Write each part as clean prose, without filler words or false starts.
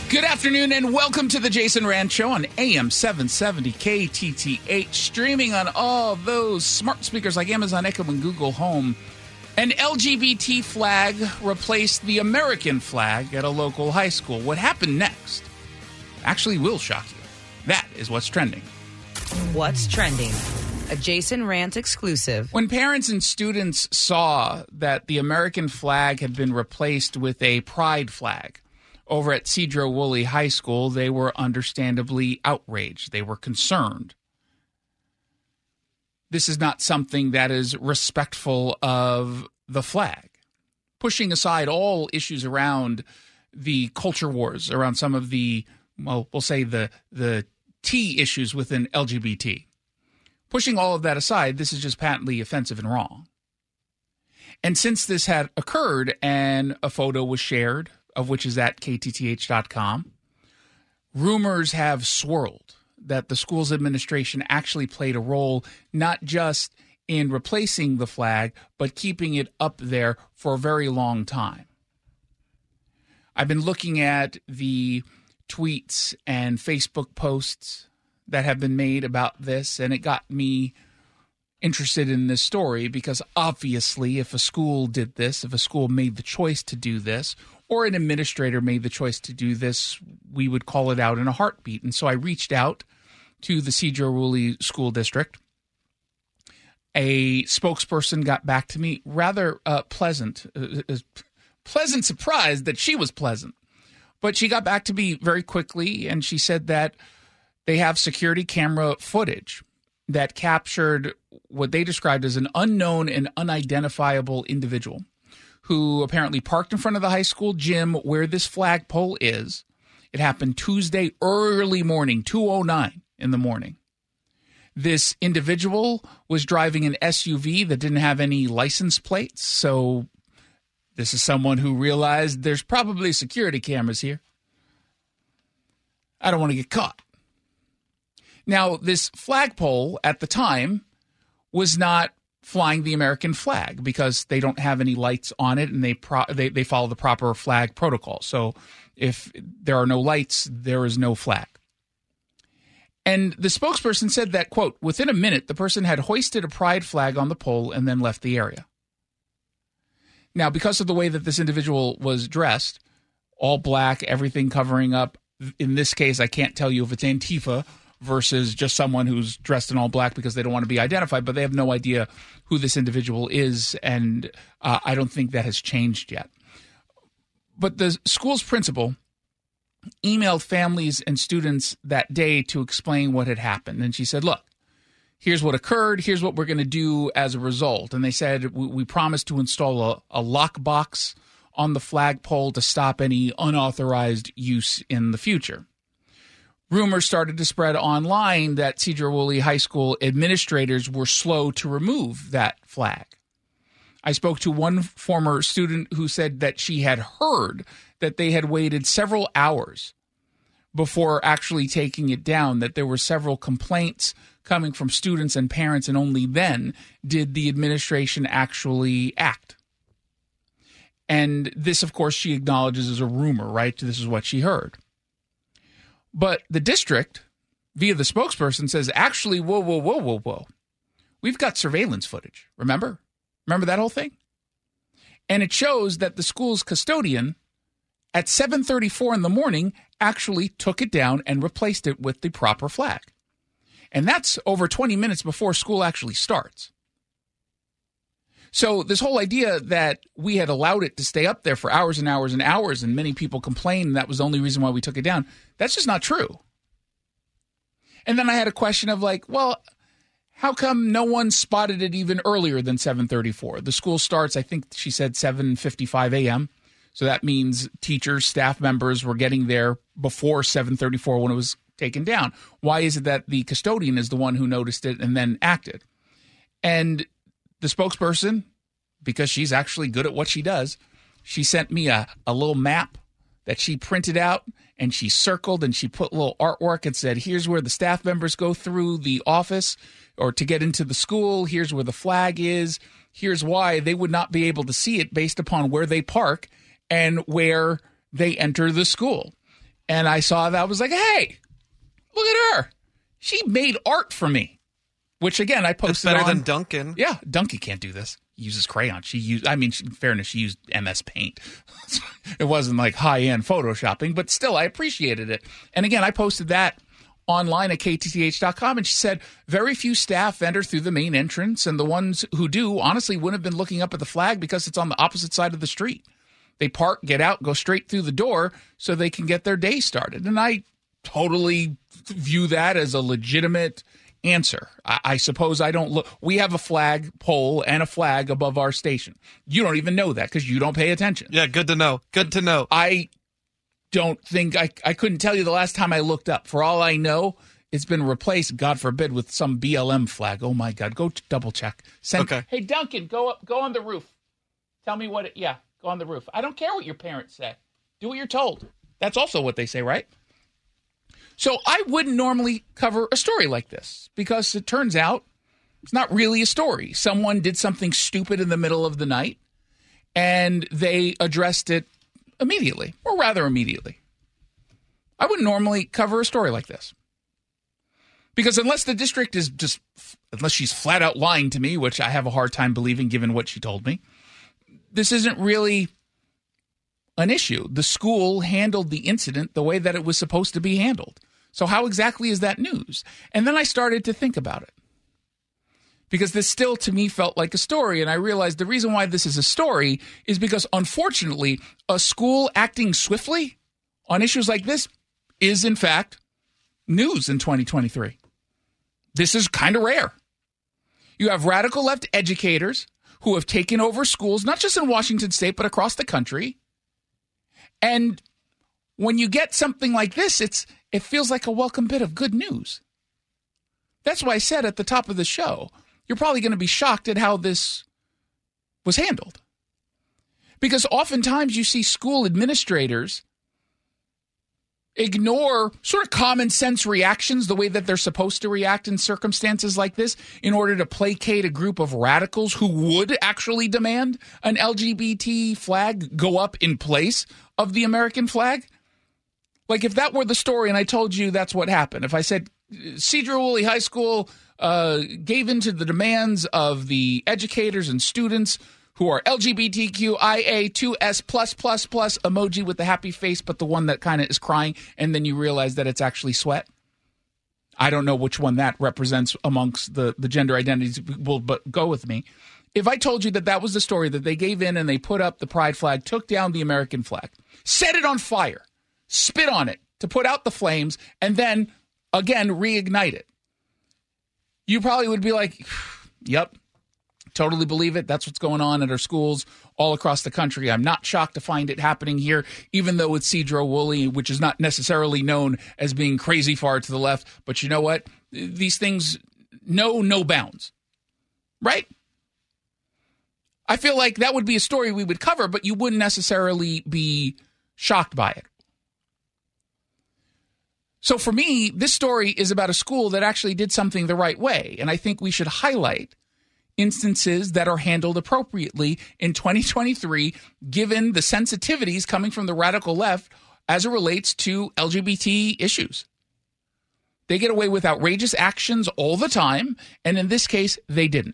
Good afternoon and welcome to the Jason Rand Show on AM 770 KTTH, streaming on all those smart speakers like Amazon Echo and Google Home. An LGBT flag replaced the American flag at a local high school. What happened next actually will shock you. That is what's trending. What's trending? A Jason Rant exclusive. When parents and students saw that the American flag had been replaced with a pride flag over at Sedro-Woolley High School, they were understandably outraged. They were concerned. This is not something that is respectful of the flag. Pushing aside all issues around the culture wars, around some of the, well, we'll say the T issues within LGBT. Pushing all of that aside, this is just patently offensive and wrong. And since this had occurred and a photo was shared, of which is at KTTH.com, rumors have swirled that the school's administration actually played a role not just in replacing the flag, but keeping it up there for a very long time. I've been looking at the tweets and Facebook posts that have been made about this, and it got me interested in this story because obviously if a school did this, if a school made the choice to do this, or an administrator made the choice to do this, we would call it out in a heartbeat. And so I reached out to the Sedro-Woolley School District. A spokesperson got back to me, rather pleasant surprise that she was pleasant. But she got back to me very quickly, and she said that they have security camera footage that captured what they described as an unknown and unidentifiable individual who apparently parked in front of the high school gym where this flagpole is. It happened Tuesday early morning, 2:09 in the morning. This individual was driving an SUV that didn't have any license plates, so this is someone who realized there's probably security cameras here. I don't want to get caught. Now, this flagpole at the time was not flying the American flag because they don't have any lights on it, and they follow the proper flag protocol. So if there are no lights, there is no flag. And the spokesperson said that, quote, within a minute, the person had hoisted a pride flag on the pole and then left the area. Now, because of the way that this individual was dressed, all black, everything covering up, in this case, I can't tell you if it's Antifa versus just someone who's dressed in all black because they don't want to be identified, but they have no idea who this individual is, and I don't think that has changed yet. But the school's principal emailed families and students that day to explain what had happened, and she said, look, here's what occurred, here's what we're going to do as a result. And they said, we promised to install a lockbox on the flagpole to stop any unauthorized use in the future. Rumors started to spread online that Sedro-Woolley High School administrators were slow to remove that flag. I spoke to one former student who said that she had heard that they had waited several hours before actually taking it down, that there were several complaints coming from students and parents, and only then did the administration actually act. And this, of course, she acknowledges as a rumor, right? This is what she heard. But the district, via the spokesperson, says, actually, whoa. We've got surveillance footage, remember? Remember that whole thing? And it shows that the school's custodian at 7:34 in the morning actually took it down and replaced it with the proper flag. And that's over 20 minutes before school actually starts. So this whole idea that we had allowed it to stay up there for hours and hours and hours, and many people complained that was the only reason why we took it down, that's just not true. And then I had a question of like, well, how come no one spotted it even earlier than 7:34? The school starts, I think she said 7:55 a.m., so that means teachers, staff members were getting there before 7:34 when it was taken down. Why is it that the custodian is the one who noticed it and then acted? And the spokesperson, because she's actually good at what she does, she sent me a little map that she printed out, and she circled and she put little artwork and said, here's where the staff members go through the office or to get into the school. Here's where the flag is. Here's why they would not be able to see it based upon where they park and where they enter the school. And I saw that. I was like, hey, look at her. She made art for me. Which, again, I posted It's better than Duncan. Yeah, Duncan can't do this. He uses crayon. In fairness, she used MS Paint. It wasn't like high-end photoshopping, but still, I appreciated it. And again, I posted that online at KTTH.com, and she said, very few staff enter through the main entrance, and the ones who do, honestly, wouldn't have been looking up at the flag because it's on the opposite side of the street. They park, get out, go straight through the door so they can get their day started. And I totally view that as a legitimate answer. I suppose I don't look. We have a flag pole and a flag above our station. You don't even know that because you don't pay attention. Yeah, good to know. Good to know. I don't think I couldn't tell you the last time I looked up. For all I know, it's been replaced, God forbid, with some BLM flag. Oh my God. Go double check. Okay. Hey, Duncan, go on the roof. Tell me what go on the roof. I don't care what your parents say. Do what you're told. That's also what they say, right? So I wouldn't normally cover a story like this because it turns out it's not really a story. Someone did something stupid in the middle of the night and they addressed it immediately, or rather immediately. I wouldn't normally cover a story like this because unless the district is unless she's flat out lying to me, which I have a hard time believing given what she told me, this isn't really an issue. The school handled the incident the way that it was supposed to be handled. So how exactly is that news? And then I started to think about it because this still to me felt like a story. And I realized the reason why this is a story is because unfortunately a school acting swiftly on issues like this is in fact news in 2023. This is kind of rare. You have radical left educators who have taken over schools, not just in Washington state, but across the country. And when you get something like this, it feels like a welcome bit of good news. That's why I said at the top of the show, you're probably going to be shocked at how this was handled. Because oftentimes you see school administrators ignore sort of common sense reactions the way that they're supposed to react in circumstances like this in order to placate a group of radicals who would actually demand an LGBT flag go up in place of the American flag. Like if that were the story and I told you that's what happened, if I said Sedro-Woolley High School gave into the demands of the educators and students who are LGBTQIA2S+++ emoji with the happy face, but the one that kind of is crying, and then you realize that it's actually sweat. I don't know which one that represents amongst the gender identities, but go with me. If I told you that that was the story, that they gave in and they put up the pride flag, took down the American flag, set it on fire, spit on it to put out the flames, and then, again, reignite it, you probably would be like, yep, totally believe it. That's what's going on at our schools all across the country. I'm not shocked to find it happening here, even though it's Sedro-Woolley, which is not necessarily known as being crazy far to the left. But you know what? These things know no bounds, right? I feel like that would be a story we would cover, but you wouldn't necessarily be shocked by it. So for me, this story is about a school that actually did something the right way. And I think we should highlight instances that are handled appropriately in 2023, given the sensitivities coming from the radical left as it relates to LGBT issues. They get away with outrageous actions all the time, and in this case, they didn't.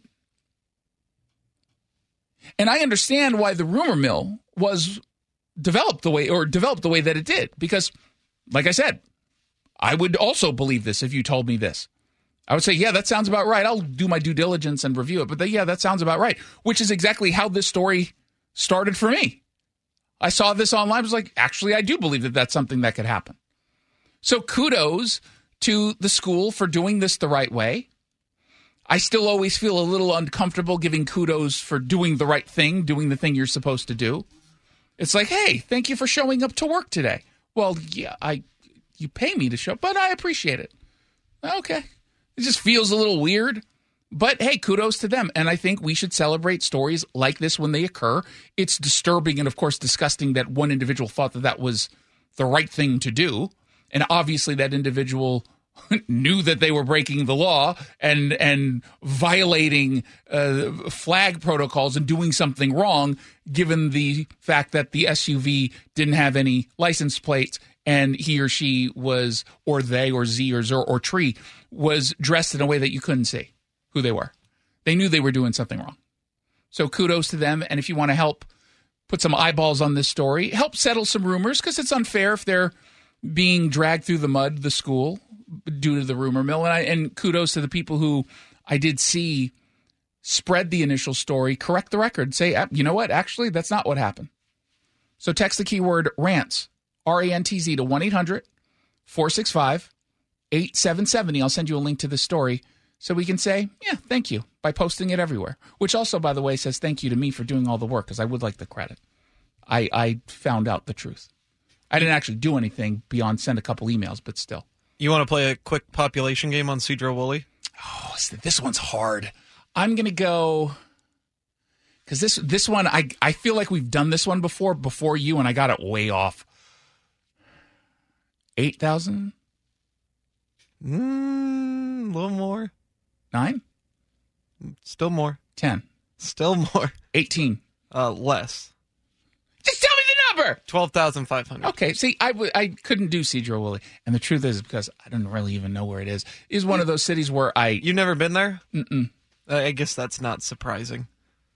And I understand why the rumor mill was developed the way that it did, because, like I said, I would also believe this if you told me this. I would say, yeah, that sounds about right. I'll do my due diligence and review it. But yeah, that sounds about right, which is exactly how this story started for me. I saw this online. I was like, actually, I do believe that that's something that could happen. So kudos to the school for doing this the right way. I still always feel a little uncomfortable giving kudos for doing the right thing, doing the thing you're supposed to do. It's like, hey, thank you for showing up to work today. Well, yeah, you pay me to show up, but I appreciate it. Okay. It just feels a little weird, but hey, kudos to them. And I think we should celebrate stories like this when they occur. It's disturbing and, of course, disgusting that one individual thought that that was the right thing to do. And obviously that individual knew that they were breaking the law and violating flag protocols and doing something wrong, given the fact that the SUV didn't have any license plates and he or she was, or they, or Z, or Zer, or Tree, was dressed in a way that you couldn't see who they were. They knew they were doing something wrong. So kudos to them. And if you want to help put some eyeballs on this story, help settle some rumors, because it's unfair if they're being dragged through the mud, the school, due to the rumor mill. And kudos to the people who I did see spread the initial story, correct the record, say, you know what, actually, that's not what happened. So text the keyword RANTZ, R-A-N-T-Z, to 1-800-465-8770. I'll send you a link to the story so we can say, yeah, thank you, by posting it everywhere. Which also, by the way, says thank you to me for doing all the work, because I would like the credit. I found out the truth. I didn't actually do anything beyond send a couple emails, but still. You want to play a quick population game on Cedro Woolley? Oh, this one's hard. I'm going to go, because this one, I feel like we've done this one before you, and I got it way off. 8,000? A little more. 9? Still more. 10? Still more. 18? Less. Just tell me the number! 12,500. Okay, see, I couldn't do Cedro Woolley, and the truth is, because I don't really even know where it is one of those cities where You've never been there? Mm-mm. I guess that's not surprising.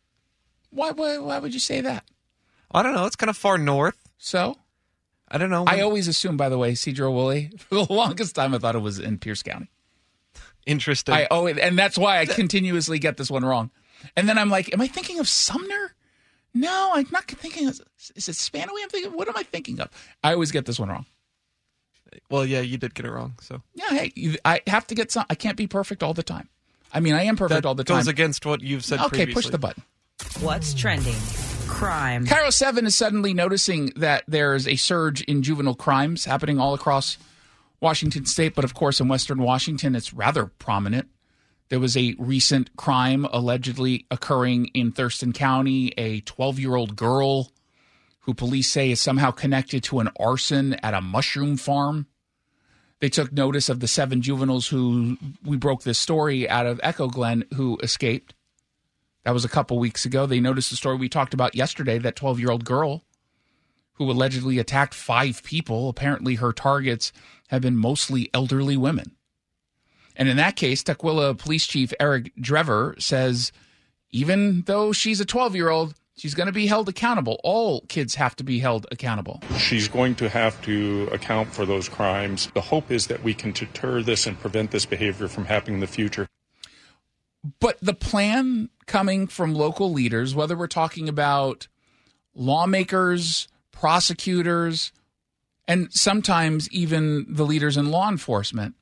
Why would you say that? I don't know. It's kind of far north. So? I don't know. I always assumed, by the way, Cedro Woolley, for the longest time, I thought it was in Pierce County. Interesting. And that's why I continuously get this one wrong. And then I'm like, am I thinking of Sumner? No, I'm not thinking of, is it Spanaway? I'm thinking, what am I thinking of? I always get this one wrong. Well, yeah, you did get it wrong. So yeah, hey, I have to get some. I can't be perfect all the time. I mean, I am perfect all the time. That goes against what you've said previously. Okay, push the button. What's trending? Crime. Cairo 7 is suddenly noticing that there's a surge in juvenile crimes happening all across Washington State, but of course in Western Washington it's rather prominent. There was a recent crime allegedly occurring in Thurston County, a 12-year-old girl who police say is somehow connected to an arson at a mushroom farm. They took notice of the 7 juveniles who we broke this story out of Echo Glen who escaped. That was a couple weeks ago. They noticed the story we talked about yesterday, that 12-year-old girl who allegedly attacked 5 people. Apparently her targets have been mostly elderly women. And in that case, Tukwila Police Chief Eric Drever says even though she's a 12-year-old, she's going to be held accountable. All kids have to be held accountable. She's going to have to account for those crimes. The hope is that we can deter this and prevent this behavior from happening in the future. But the plan coming from local leaders, whether we're talking about lawmakers, prosecutors, and sometimes even the leaders in law enforcement,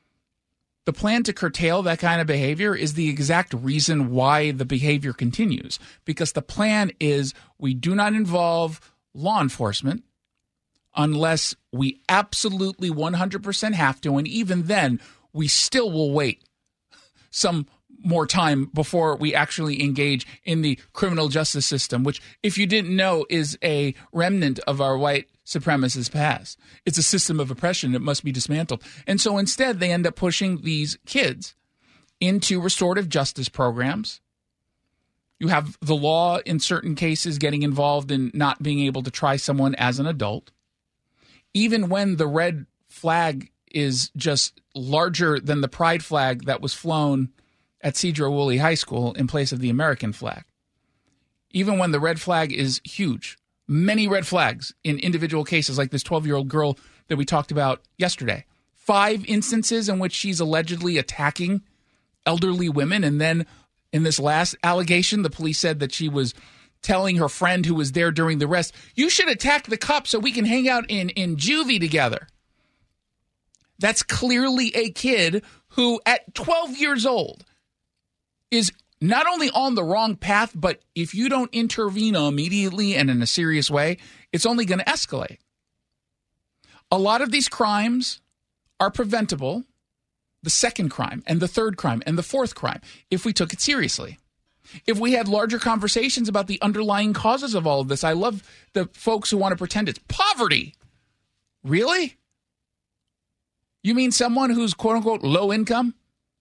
the plan to curtail that kind of behavior is the exact reason why the behavior continues. Because the plan is we do not involve law enforcement unless we absolutely 100% have to. And even then, we still will wait some more time before we actually engage in the criminal justice system, which, if you didn't know, is a remnant of our white supremacist past. It's a system of oppression that must be dismantled. And so instead, they end up pushing these kids into restorative justice programs. You have the law in certain cases getting involved in not being able to try someone as an adult. Even when the red flag is just larger than the pride flag that was flown at Cedro Woolley High School in place of the American flag. Even when the red flag is huge, many red flags in individual cases like this 12-year-old girl that we talked about yesterday. 5 instances in which she's allegedly attacking elderly women. And then in this last allegation, the police said that she was telling her friend who was there during the arrest, you should attack the cop so we can hang out in juvie together. That's clearly a kid who at 12 years old is not only on the wrong path, but if you don't intervene immediately and in a serious way, it's only going to escalate. A lot of these crimes are preventable, the second crime and the third crime and the fourth crime, if we took it seriously. If we had larger conversations about the underlying causes of all of this. I love the folks who want to pretend it's poverty. Really? You mean someone who's quote-unquote low income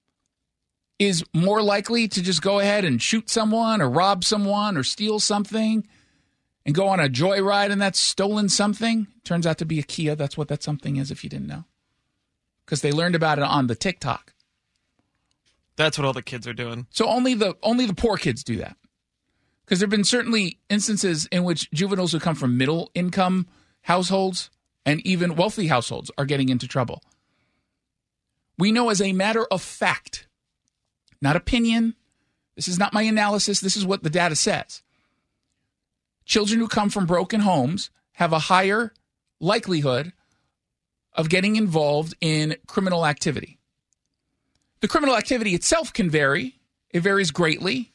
is more likely to just go ahead and shoot someone or rob someone or steal something and go on a joyride in that stolen something. Turns out to be a Kia. That's what that something is, if you didn't know. Because they learned about it on the TikTok. That's what all the kids are doing. So only the poor kids do that. Because there have been certainly instances in which juveniles who come from middle-income households and even wealthy households are getting into trouble. We know as a matter of fact, not opinion, this is not my analysis, this is what the data says. Children who come from broken homes have a higher likelihood of getting involved in criminal activity. The criminal activity itself can vary. It varies greatly.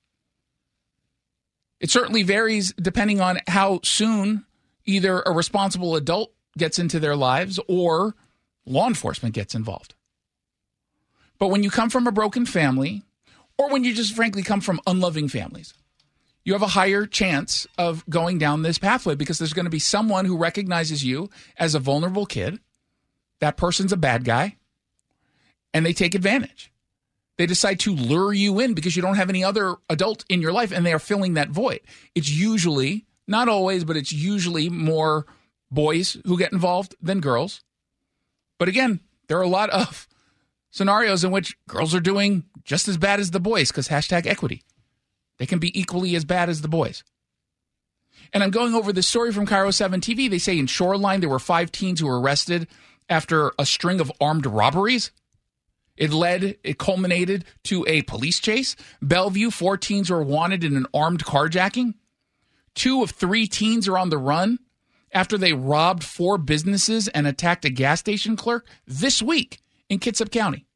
It certainly varies depending on how soon either a responsible adult gets into their lives or law enforcement gets involved. But when you come from a broken family, or when you just frankly come from unloving families, you have a higher chance of going down this pathway because there's going to be someone who recognizes you as a vulnerable kid. That person's a bad guy, and they take advantage. They decide to lure you in because you don't have any other adult in your life, and they are filling that void. It's usually, not always, but it's usually more boys who get involved than girls. But again, there are a lot of scenarios in which girls are doing just as bad as the boys because #equity. They can be equally as bad as the boys. And I'm going over this story from Cairo 7 TV. They say in Shoreline there were 5 teens who were arrested after a string of armed robberies. It culminated to a police chase. Bellevue, 4 teens were wanted in an armed carjacking. 2 of 3 teens are on the run after they robbed 4 businesses and attacked a gas station clerk this week in Kitsap County.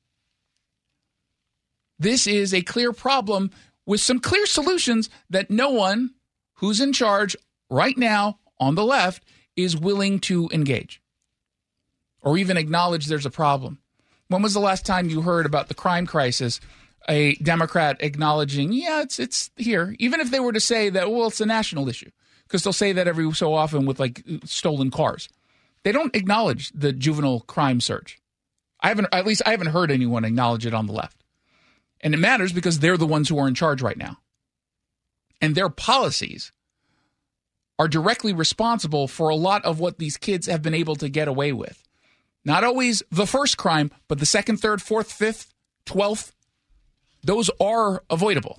This is a clear problem with some clear solutions that no one who's in charge right now on the left is willing to engage or even acknowledge there's a problem. When was the last time you heard about the crime crisis, a Democrat acknowledging, yeah, it's here, even if they were to say that, well, it's a national issue, because they'll say that every so often with like stolen cars. They don't acknowledge the juvenile crime surge. I haven't heard anyone acknowledge it on the left. And it matters because they're the ones who are in charge right now. And their policies are directly responsible for a lot of what these kids have been able to get away with. Not always the first crime, but the 2nd, 3rd, 4th, 5th, 12th, those are avoidable.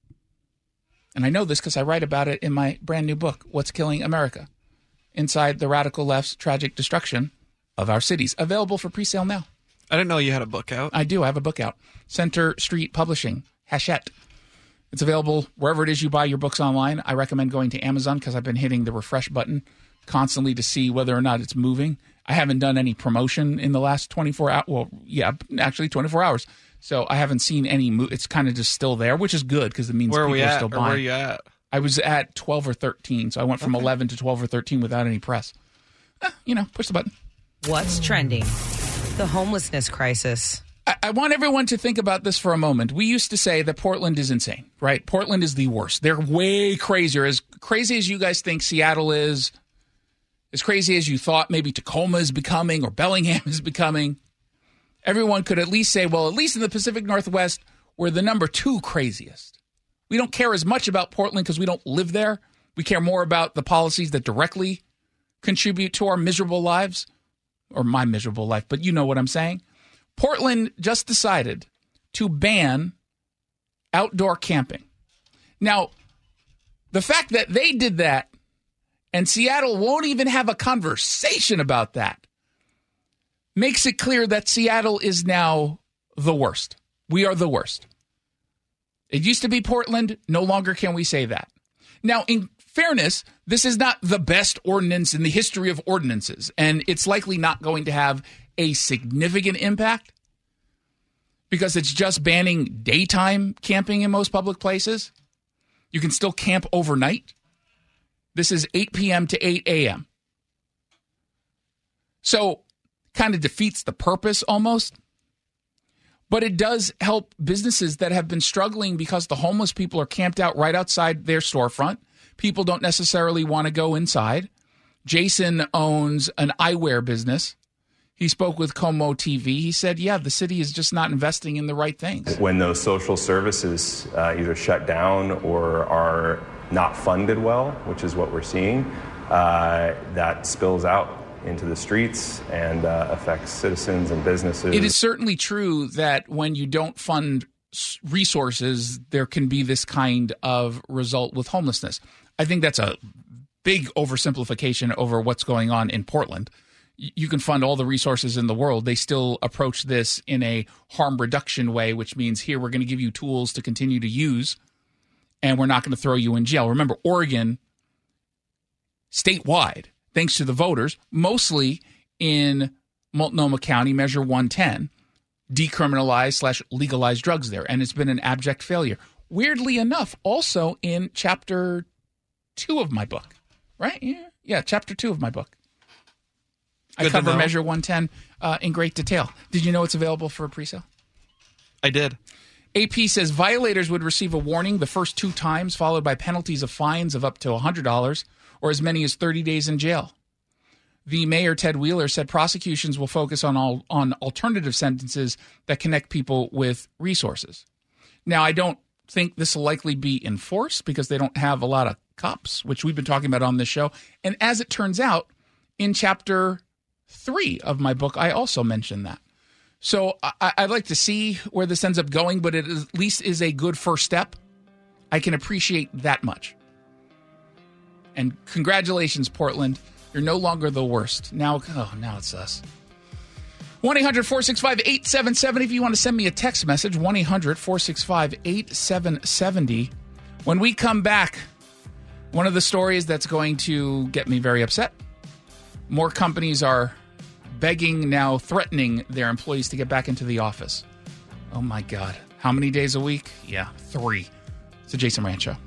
And I know this because I write about it in my brand new book, What's Killing America? Inside the Radical Left's Tragic Destruction of Our Cities. Available for pre-sale now. I didn't know you had a book out. I do. I have a book out. Center Street Publishing, Hachette. It's available wherever it is you buy your books online. I recommend going to Amazon because I've been hitting the refresh button constantly to see whether or not it's moving. I haven't done any promotion in the last 24 hours. Well, yeah, actually 24 hours. So I haven't seen any move. It's kind of just still there, which is good because it means people are still buying. Where are you at? I was at 12 or 13. So I went from 11 to 12 or 13 without any press. Push the button. What's trending? The homelessness crisis. I want everyone to think about this for a moment. We used to say that Portland is insane, right? Portland is the worst. They're way crazier. As crazy as you guys think Seattle is, as crazy as you thought maybe Tacoma is becoming or Bellingham is becoming, everyone could at least say, well, at least in the Pacific Northwest, we're the number 2 craziest. We don't care as much about Portland because we don't live there. We care more about the policies that directly contribute to our miserable lives, or my miserable life, but you know what I'm saying. Portland just decided to ban outdoor camping. Now, the fact that they did that and Seattle won't even have a conversation about that makes it clear that Seattle is now the worst. We are the worst. It used to be Portland. No longer can we say that. Now, in fairness, this is not the best ordinance in the history of ordinances, and it's likely not going to have a significant impact because it's just banning daytime camping in most public places. You can still camp overnight. This is 8 p.m. to 8 a.m. So kind of defeats the purpose almost. But it does help businesses that have been struggling because the homeless people are camped out right outside their storefront. People don't necessarily want to go inside. Jason owns an eyewear business. He spoke with Como TV. He said, yeah, the city is just not investing in the right things. When those social services either shut down or are not funded well, which is what we're seeing, that spills out into the streets and affects citizens and businesses. It is certainly true that when you don't fund resources, there can be this kind of result with homelessness. I think that's a big oversimplification over what's going on in Portland. You can fund all the resources in the world. They still approach this in a harm reduction way, which means here we're going to give you tools to continue to use, and we're not going to throw you in jail. Remember, Oregon, statewide, thanks to the voters, mostly in Multnomah County, Measure 110, decriminalized/legalized drugs there, and it's been an abject failure. Weirdly enough, also in Chapter 2 of my book, right? Yeah, Chapter 2 of my book. I cover Measure 110 in great detail. Did you know it's available for a pre-sale? I did. AP says violators would receive a warning the first 2 times, followed by penalties of fines of up to $100 or as many as 30 days in jail. The mayor, Ted Wheeler, said prosecutions will focus on alternative sentences that connect people with resources. Now, I don't think this will likely be enforced because they don't have a lot of cops, which we've been talking about on this show. And as it turns out, in Chapter 3 of my book, I also mentioned that. So I'd like to see where this ends up going, but it at least is a good first step. I can appreciate that much. And congratulations, Portland. You're no longer the worst. Now it's us. 1-800-465-8770 if you want to send me a text message. 1-800-465-8770. When we come back, one of the stories that's going to get me very upset. More companies are begging, now threatening their employees to get back into the office. Oh, my God. How many days a week? Yeah, 3. It's the Jason Rantz Show.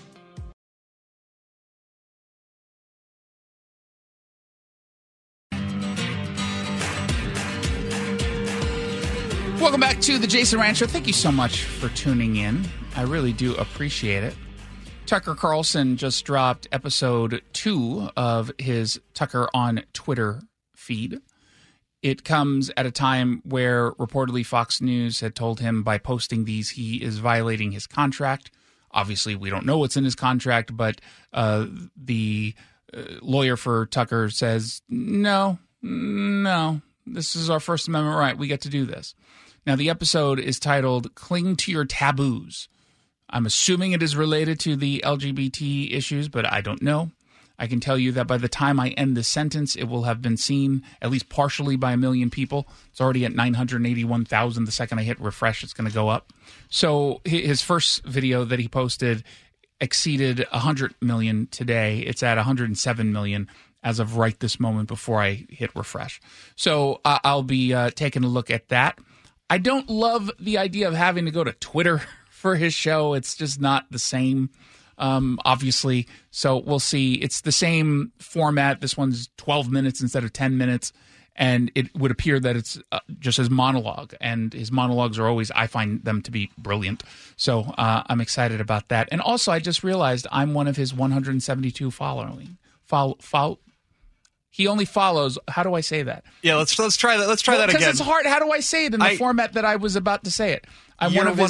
Welcome back to the Jason Rantz Show. Thank you so much for tuning in. I really do appreciate it. Tucker Carlson just dropped episode 2 of his Tucker on Twitter feed. It comes at a time where reportedly Fox News had told him by posting these he is violating his contract. Obviously, we don't know what's in his contract, but the lawyer for Tucker says, no, this is our First Amendment right. We get to do this. Now, the episode is titled Cling to Your Taboos. I'm assuming it is related to the LGBT issues, but I don't know. I can tell you that by the time I end this sentence, it will have been seen at least partially by 1 million people. It's already at 981,000. The second I hit refresh, it's going to go up. So his first video that he posted exceeded 100 million today. It's at 107 million as of right this moment before I hit refresh. So I'll be taking a look at that. I don't love the idea of having to go to Twitter for his show. It's just not the same, obviously. So we'll see. It's the same format. This one's 12 minutes instead of 10 minutes. And it would appear that it's just his monologue. And his monologues are always, I find them to be brilliant. So I'm excited about that. And also, I just realized I'm one of his 172 following. He only follows. How do I say that? Yeah, let's try that. Let's try that again. Because it's hard. How do I say it in the format that I was about to say it? I'm one of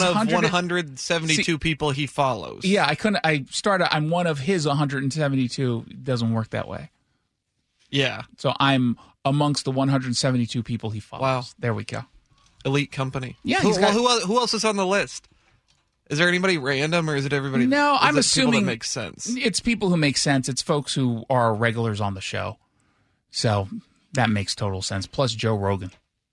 172 people he follows. Yeah, I couldn't. I'm one of his 172. It doesn't work that way. Yeah. So I'm amongst the 172 people he follows. Wow. There we go. Elite company. Yeah. Who else is on the list? Is there anybody random, or is it everybody? No, I'm assuming people that make sense. It's people who make sense. It's folks who are regulars on the show. So that makes total sense. Plus Joe Rogan,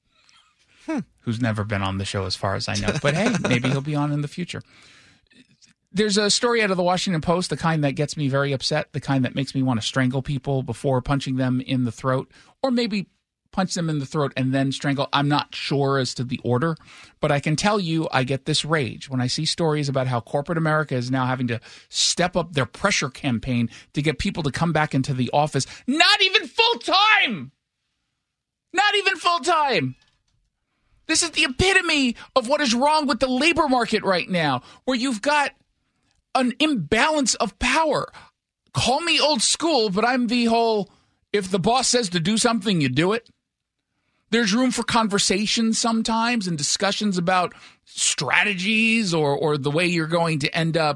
who's never been on the show as far as I know. But hey, maybe he'll be on in the future. There's a story out of the Washington Post, the kind that gets me very upset, the kind that makes me want to strangle people before punching them in the throat, or maybe punch them in the throat and then strangle. I'm not sure as to the order, but I can tell you I get this rage when I see stories about how corporate America is now having to step up their pressure campaign to get people to come back into the office. Not even full-time! Not even full-time! This is the epitome of what is wrong with the labor market right now, where you've got an imbalance of power. Call me old school, but I'm the whole, if the boss says to do something, you do it. There's room for conversation sometimes and discussions about strategies or the way you're going to end up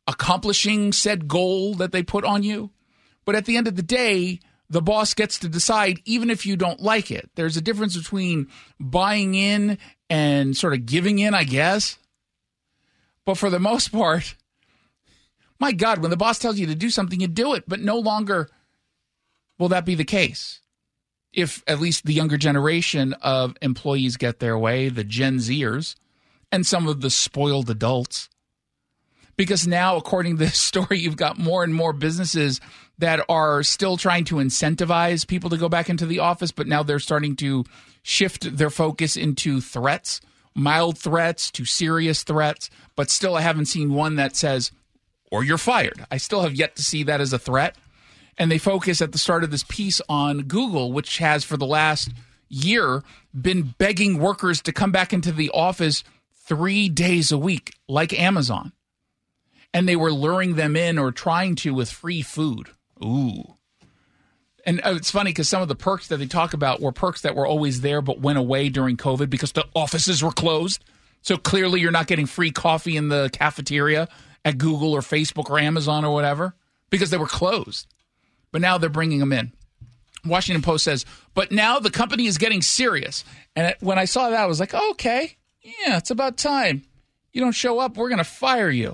accomplishing said goal that they put on you. But at the end of the day, the boss gets to decide even if you don't like it. There's a difference between buying in and sort of giving in, I guess. But for the most part, my God, when the boss tells you to do something, you do it. But no longer will that be the case. If at least the younger generation of employees get their way, the Gen Zers, and some of the spoiled adults. Because now, according to this story, you've got more and more businesses that are still trying to incentivize people to go back into the office, but now they're starting to shift their focus into threats, mild threats to serious threats. But still, I haven't seen one that says, or you're fired. I still have yet to see that as a threat. And they focus at the start of this piece on Google, which has for the last year been begging workers to come back into the office 3 days a week, like Amazon. And they were luring them in or trying to with free food. Ooh. And it's funny because some of the perks that they talk about were perks that were always there but went away during COVID because the offices were closed. So clearly you're not getting free coffee in the cafeteria at Google or Facebook or Amazon or whatever because they were closed. But now they're bringing them in. Washington Post says, but now the company is getting serious. And when I saw that, I was like, oh, okay, yeah, it's about time. You don't show up, we're going to fire you.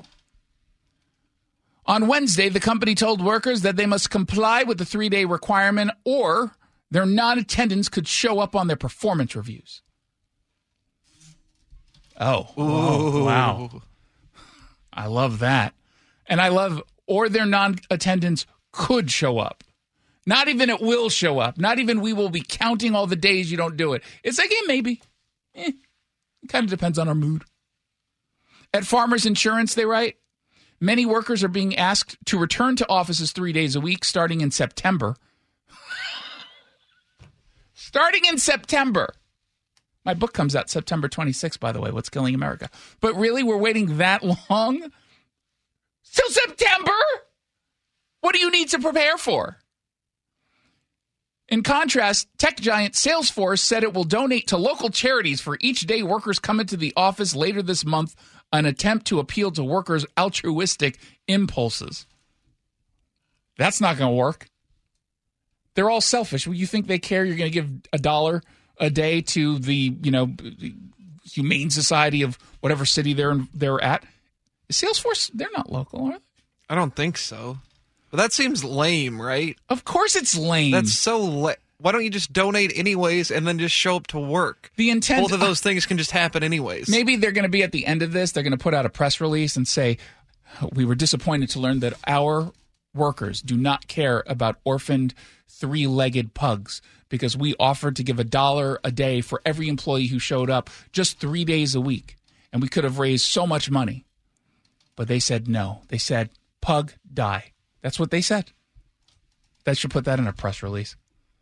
On Wednesday, the company told workers that they must comply with the 3-day requirement or their non-attendance could show up on their performance reviews. Oh, wow. I love that. And I love, or their non-attendance could show up. Not even it will show up. Not even we will be counting all the days you don't do it. It's like, maybe. It kind of depends on our mood. At Farmers Insurance, they write, many workers are being asked to return to offices 3 days a week starting in September. Starting in September. My book comes out September 26th, by the way, What's Killing America. But really, we're waiting that long? Till September? What do you need to prepare for? In contrast, tech giant Salesforce said it will donate to local charities for each day workers come into the office later this month, an attempt to appeal to workers' altruistic impulses. That's not going to work. They're all selfish. You think they care you're going to give $1 a day to the, Humane Society of whatever city they're at? Is Salesforce, they're not local, are they? I don't think so. But that seems lame, right? Of course it's lame. That's so lame. Why don't you just donate anyways and then just show up to work? The intent, both of those things can just happen anyways. Maybe they're going to be at the end of this. They're going to put out a press release and say, we were disappointed to learn that our workers do not care about orphaned 3-legged pugs because we offered to give $1 a day for every employee who showed up just 3 days a week. And we could have raised so much money. But they said no. They said, pug, die. That's what they said. They should put that in a press release.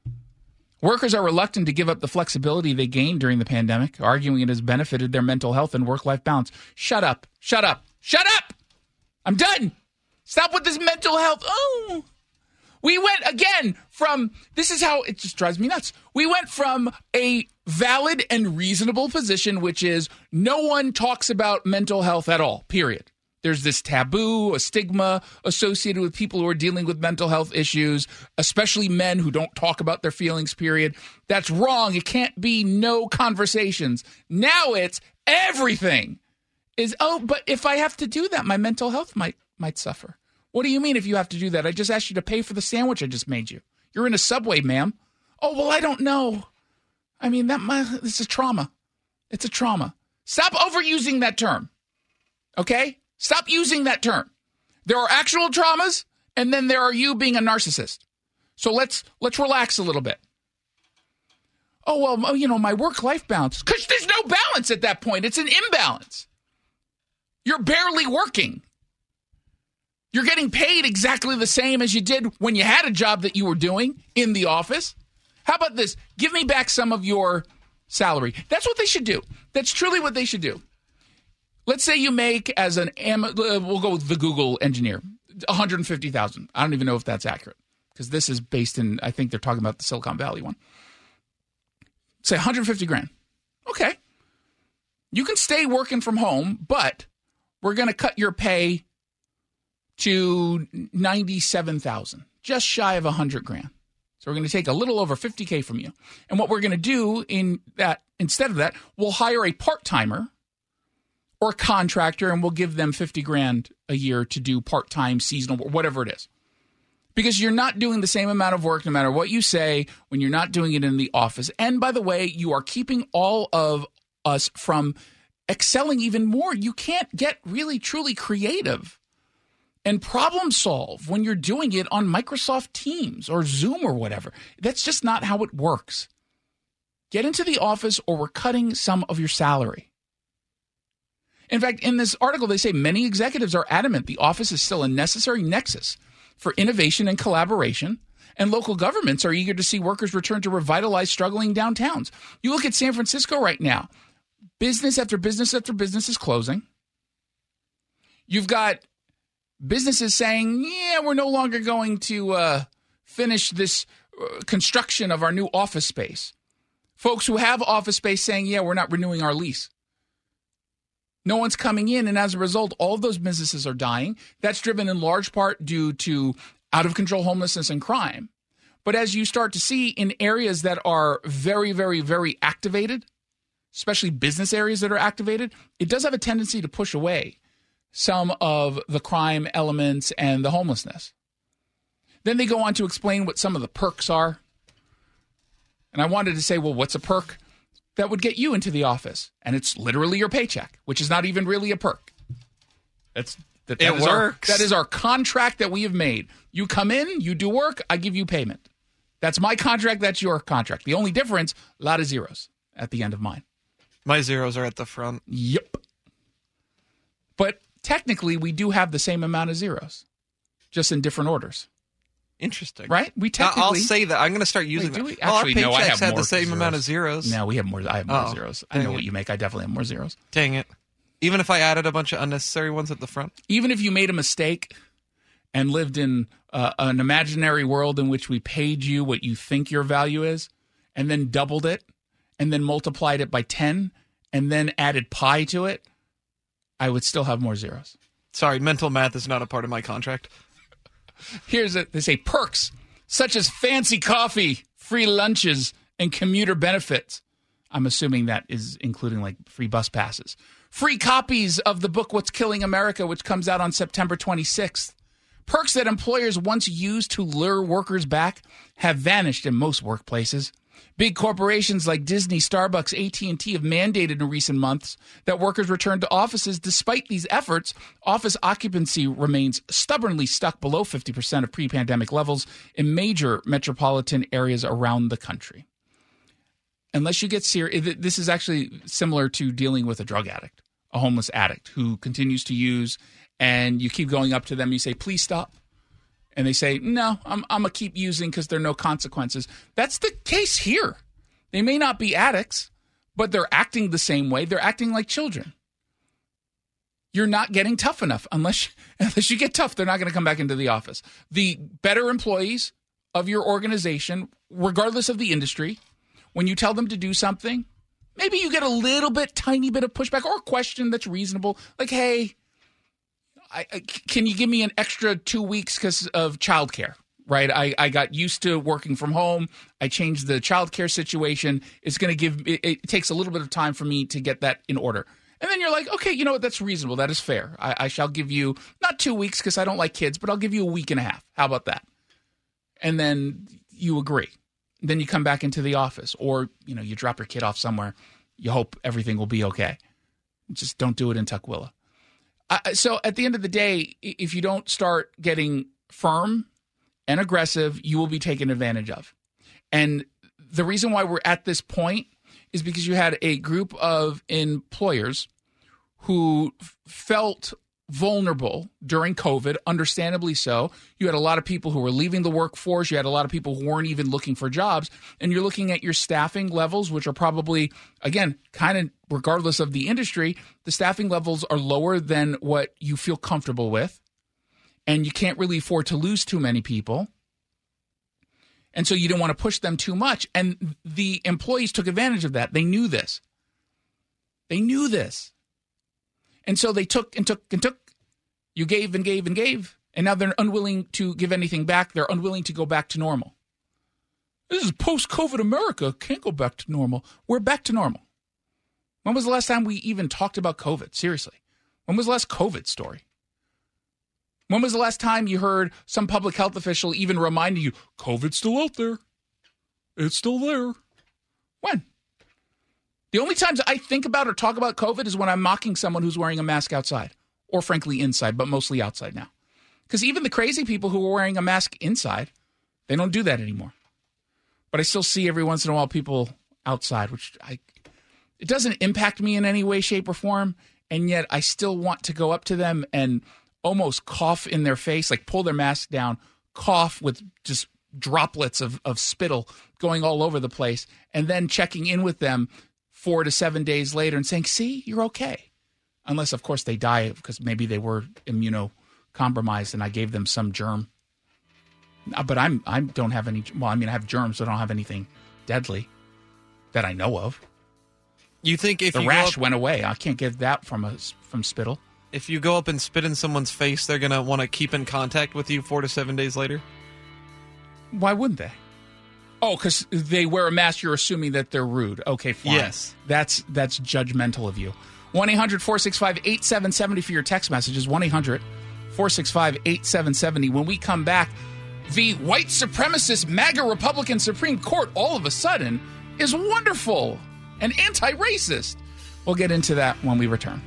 Workers are reluctant to give up the flexibility they gained during the pandemic, arguing it has benefited their mental health and work-life balance. Shut up. Shut up. Shut up! I'm done. Stop with this mental health. Oh. We went, again, from, this is how, it just drives me nuts. We went from a valid and reasonable position, which is no one talks about mental health at all, period. There's this taboo, a stigma associated with people who are dealing with mental health issues, especially men who don't talk about their feelings, period. That's wrong. It can't be no conversations. Now it's everything is, but if I have to do that, my mental health might suffer. What do you mean if you have to do that? I just asked you to pay for the sandwich I just made you. You're in a Subway, ma'am. Oh, well, I don't know. I mean, it's a trauma. It's a trauma. Stop overusing that term. Okay? Stop using that term. There are actual traumas, and then there are you being a narcissist. So let's relax a little bit. Oh, well, my work-life balance. Because there's no balance at that point. It's an imbalance. You're barely working. You're getting paid exactly the same as you did when you had a job that you were doing in the office. How about this? Give me back some of your salary. That's what they should do. That's truly what they should do. Let's say you make as we'll go with the Google engineer, $150,000. I don't even know if that's accurate because this is based in, I think they're talking about the Silicon Valley one. Say $150,000. Okay. You can stay working from home, but we're going to cut your pay to $97,000, just shy of $100,000. So we're going to take a little over $50,000 from you. And what we're going to do instead of that, we'll hire a part-timer or a contractor, and we'll give them $50,000 a year to do part-time, seasonal, whatever it is. Because you're not doing the same amount of work no matter what you say when you're not doing it in the office. And by the way, you are keeping all of us from excelling even more. You can't get really, truly creative and problem solve when you're doing it on Microsoft Teams or Zoom or whatever. That's just not how it works. Get into the office or we're cutting some of your salary. In fact, in this article, they say many executives are adamant the office is still a necessary nexus for innovation and collaboration, and local governments are eager to see workers return to revitalize struggling downtowns. You look at San Francisco right now. Business after business after business is closing. You've got businesses saying, yeah, we're no longer going to finish this construction of our new office space. Folks who have office space saying, yeah, we're not renewing our lease. No one's coming in, and as a result, all of those businesses are dying. That's driven in large part due to out-of-control homelessness and crime. But as you start to see in areas that are very, very, very activated, especially business areas that are activated, it does have a tendency to push away some of the crime elements and the homelessness. Then they go on to explain what some of the perks are. And I wanted to say, well, what's a perk? That would get you into the office, and it's literally your paycheck, which is not even really a perk. That works. That is our contract that we have made. You come in, you do work, I give you payment. That's my contract, that's your contract. The only difference, a lot of zeros at the end of mine. My zeros are at the front. Yep. But technically, we do have the same amount of zeros, just in different orders. Interesting. Right? We technically... I'll say that. I'm going to start using that. Actually, our no, I paychecks have had more the same zeros. amount of zeros. No, I have more zeros. I know dang what it. you make. I definitely have more zeros. Dang it. Even if I added a bunch of unnecessary ones at the front? Even if you made a mistake and lived in an imaginary world in which we paid you what you think your value is, and then doubled it, and then multiplied it by 10, and then added pi to it, I would still have more zeros. Sorry, mental math is not a part of my contract. They say perks, such as fancy coffee, free lunches, and commuter benefits. I'm assuming that is including like free bus passes. Free copies of the book What's Killing America, which comes out on September 26th. Perks that employers once used to lure workers back have vanished in most workplaces. Big corporations like Disney, Starbucks, AT&T have mandated in recent months that workers return to offices. Despite these efforts, office occupancy remains stubbornly stuck below 50% of pre-pandemic levels in major metropolitan areas around the country. Unless you get serious, this is actually similar to dealing with a drug addict, a homeless addict who continues to use, and you keep going up to them and you say, please stop. And they say, no, I'm going to keep using because there are no consequences. That's the case here. They may not be addicts, but they're acting the same way. They're acting like children. You're not getting tough enough. Unless you get tough, they're not going to come back into the office. The better employees of your organization, regardless of the industry, when you tell them to do something, maybe you get a little bit, tiny bit of pushback or a question that's reasonable. Like, hey, can you give me an extra 2 weeks because of childcare? Right? I got used to working from home. I changed the childcare situation. It's going to give it takes a little bit of time for me to get that in order. And then you're like, okay, you know what? That's reasonable. That is fair. I shall give you not 2 weeks because I don't like kids, but I'll give you a week and a half. How about that? And then you agree. Then you come back into the office, or you drop your kid off somewhere. You hope everything will be okay. Just don't do it in Tukwila. So at the end of the day, if you don't start getting firm and aggressive, you will be taken advantage of. And the reason why we're at this point is because you had a group of employers who felt vulnerable during COVID, understandably so. You had a lot of people who were leaving the workforce. You had a lot of people who weren't even looking for jobs. And you're looking at your staffing levels, which are probably, again, kind of regardless of the industry, the staffing levels are lower than what you feel comfortable with. And you can't really afford to lose too many people. And so you didn't want to push them too much. And the employees took advantage of that. They knew this. They knew this. And so they took and took and took. You gave and gave and gave. And now they're unwilling to give anything back. They're unwilling to go back to normal. This is post-COVID America. Can't go back to normal. We're back to normal. When was the last time we even talked about COVID? Seriously. When was the last COVID story? When was the last time you heard some public health official even reminding you, COVID's still out there? It's still there. When? The only times I think about or talk about COVID is when I'm mocking someone who's wearing a mask outside. Or frankly inside, but mostly outside now. Because even the crazy people who are wearing a mask inside, they don't do that anymore. But I still see every once in a while people outside, it doesn't impact me in any way, shape, or form. And yet I still want to go up to them and almost cough in their face, like pull their mask down, cough with just droplets of spittle going all over the place, and then checking in with them 4 to 7 days later and saying, see, you're okay. Unless, of course, they die because maybe they were immunocompromised and I gave them some germ. But I don't have any. Well, I mean, I have germs, so I don't have anything deadly that I know of. You think if the rash went away, I can't get that from spittle. If you go up and spit in someone's face, they're gonna want to keep in contact with you 4 to 7 days later? Why wouldn't they? Oh, because they wear a mask. You're assuming that they're rude. Okay, fine. Yes, that's judgmental of you. 1-800-465-8770 for your text messages. 1-800-465-8770. When we come back, the white supremacist MAGA Republican Supreme Court all of a sudden is wonderful and anti-racist. We'll get into that when we return.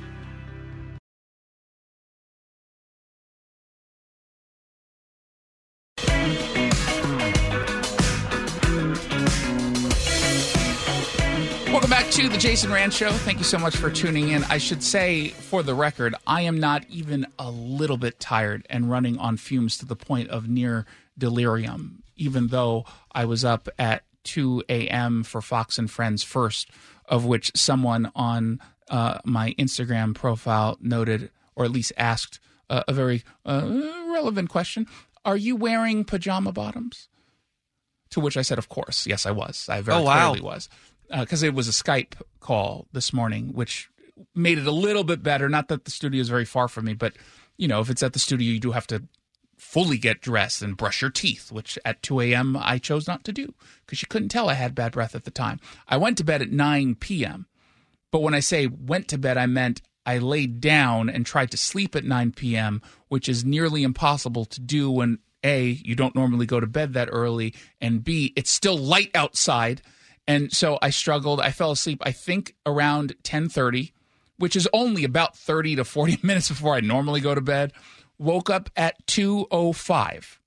Welcome back to the Jason Rand Show. Thank you so much for tuning in. I should say, for the record, I am not even a little bit tired and running on fumes to the point of near delirium, even though I was up at 2 a.m. for Fox and Friends First, of which someone on my Instagram profile noted, or at least asked, a very relevant question. Are you wearing pajama bottoms? To which I said, of course. Yes, I was. I very clearly was. Because it was a Skype call this morning, which made it a little bit better. Not that the studio is very far from me, but, if it's at the studio, you do have to fully get dressed and brush your teeth, which at 2 a.m. I chose not to do because you couldn't tell I had bad breath at the time. I went to bed at 9 p.m., but when I say went to bed, I meant I laid down and tried to sleep at 9 p.m., which is nearly impossible to do when, A, you don't normally go to bed that early, and B, it's still light outside. And so I struggled. I fell asleep, I think, around 10:30, which is only about 30 to 40 minutes before I normally go to bed. Woke up at 2:05.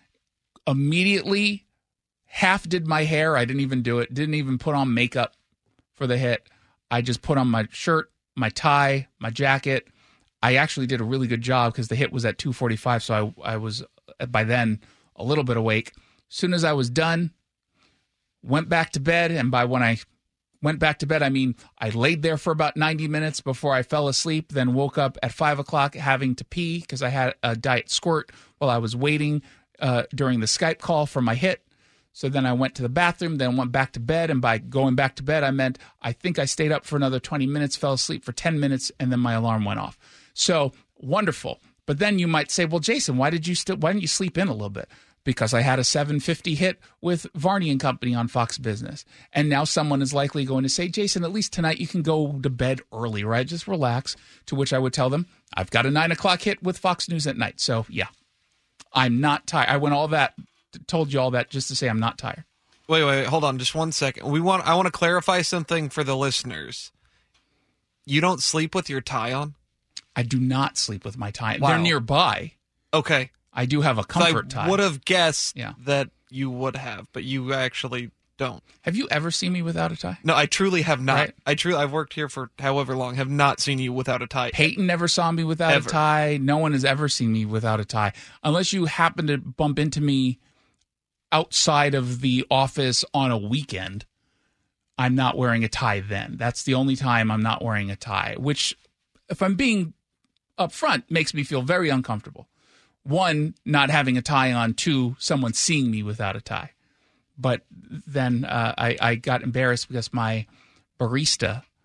Immediately half did my hair. I didn't even do it. Didn't even put on makeup for the hit. I just put on my shirt, my tie, my jacket. I actually did a really good job because the hit was at 2:45, so I was, by then, a little bit awake. As soon as I was done, went back to bed, and by when I went back to bed, I mean I laid there for about 90 minutes before I fell asleep, then woke up at 5 o'clock having to pee because I had a diet squirt while I was waiting during the Skype call for my hit. So then I went to the bathroom, then went back to bed, and by going back to bed, I meant I think I stayed up for another 20 minutes, fell asleep for 10 minutes, and then my alarm went off. So wonderful. But then you might say, well, Jason, why didn't you sleep in a little bit? Because I had a 7:50 hit with Varney and Company on Fox Business. And now someone is likely going to say, Jason, at least tonight you can go to bed early, right? Just relax. To which I would tell them, I've got a 9 o'clock hit with Fox News at night. So, yeah, I'm not tired. I told you all that just to say I'm not tired. Wait, hold on just 1 second. I want to clarify something for the listeners. You don't sleep with your tie on? I do not sleep with my tie. Wow. They're nearby. Okay. I do have a comfort tie. I would have guessed that you would have, but you actually don't. Have you ever seen me without a tie? No, I truly have not. Right. I've worked here for however long, have not seen you without a tie. Peyton never saw me without a tie. No one has ever seen me without a tie. Unless you happen to bump into me outside of the office on a weekend, I'm not wearing a tie then. That's the only time I'm not wearing a tie, which, if I'm being upfront, makes me feel very uncomfortable. One, not having a tie on. Two, someone seeing me without a tie. But then I got embarrassed because my barista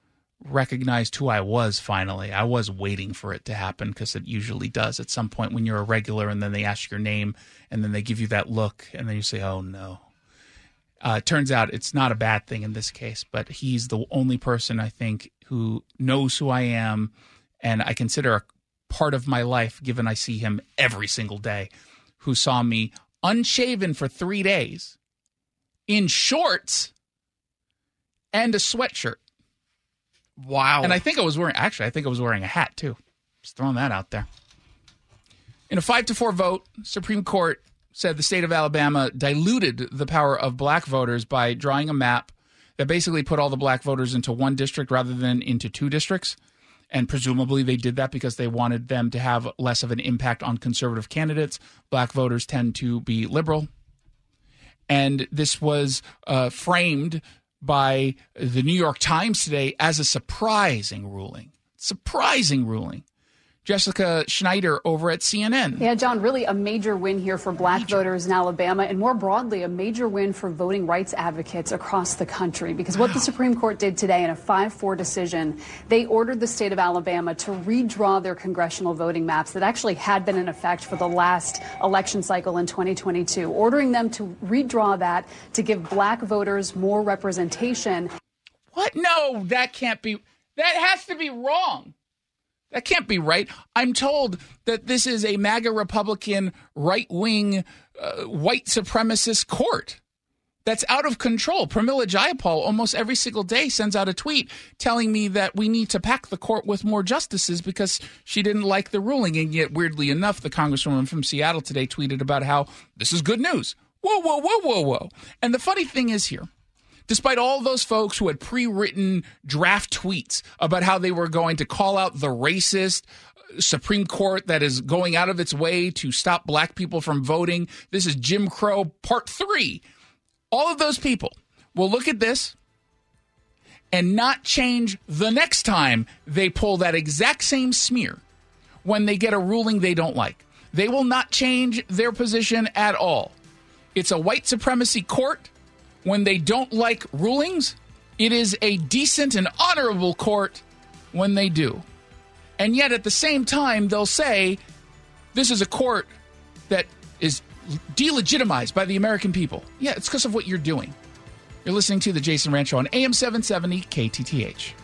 recognized who I was finally. I was waiting for it to happen because it usually does at some point when you're a regular and then they ask your name and then they give you that look and then you say, oh, no. Turns out it's not a bad thing in this case, but he's the only person I think who knows who I am and I consider a part of my life, given I see him every single day, who saw me unshaven for 3 days in shorts and a sweatshirt. Wow. And I think I was wearing a hat too. Just throwing that out there. In a 5-4 vote, Supreme Court said the state of Alabama diluted the power of black voters by drawing a map that basically put all the black voters into one district rather than into 2 districts. And presumably they did that because they wanted them to have less of an impact on conservative candidates. Black voters tend to be liberal. And this was framed by the New York Times today as a surprising ruling. Surprising ruling. Jessica Schneider over at CNN. Yeah, John, really a major win here for black voters in Alabama and more broadly, a major win for voting rights advocates across the country because what the Supreme Court did today in a 5-4 decision, they ordered the state of Alabama to redraw their congressional voting maps that actually had been in effect for the last election cycle in 2022, ordering them to redraw that to give black voters more representation. What? No, that can't be. That has to be wrong. That can't be right. I'm told that this is a MAGA Republican right-wing white supremacist court that's out of control. Pramila Jayapal almost every single day sends out a tweet telling me that we need to pack the court with more justices because she didn't like the ruling. And yet, weirdly enough, the congresswoman from Seattle today tweeted about how this is good news. Whoa, whoa, whoa, whoa, whoa. And the funny thing is here, despite all those folks who had pre-written draft tweets about how they were going to call out the racist Supreme Court that is going out of its way to stop black people from voting, this is Jim Crow Part 3. All of those people will look at this and not change the next time they pull that exact same smear when they get a ruling they don't like. They will not change their position at all. It's a white supremacy court. When they don't like rulings, it is a decent and honorable court when they do. And yet at the same time, they'll say this is a court that is delegitimized by the American people. Yeah, it's because of what you're doing. You're listening to The Jason Rant Show on AM 770 KTTH.